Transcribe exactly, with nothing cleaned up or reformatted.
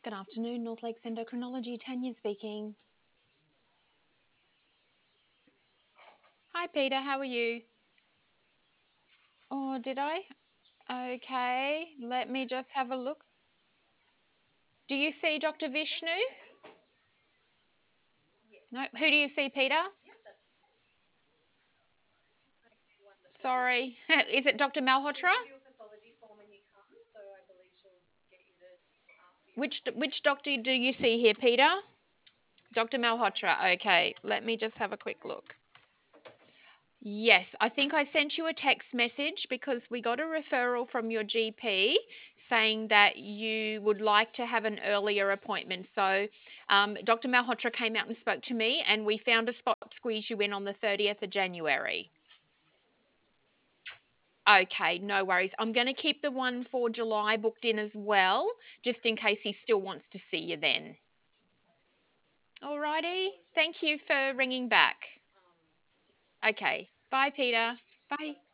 Good afternoon, North Lakes Endocrinology. Tanya speaking. Hi, Peter. How are you? Oh, did I? Okay, let me just have a look. Do you see Doctor Vishnu? No. Who do you see, Peter? Sorry. Is it Doctor Malhotra? Which which doctor do you see here, Peter? Doctor Malhotra. Okay, let me just have a quick look. Yes, I think I sent you a text message because we got a referral from your G P saying that you would like to have an earlier appointment. So um, Doctor Malhotra came out and spoke to me, and we found a spot to squeeze you in on the thirtieth of January. Okay, no worries. I'm going to keep the one for July booked in as well, just in case he still wants to see you then. Alrighty. Thank you for ringing back. Okay. Bye, Peter. Bye.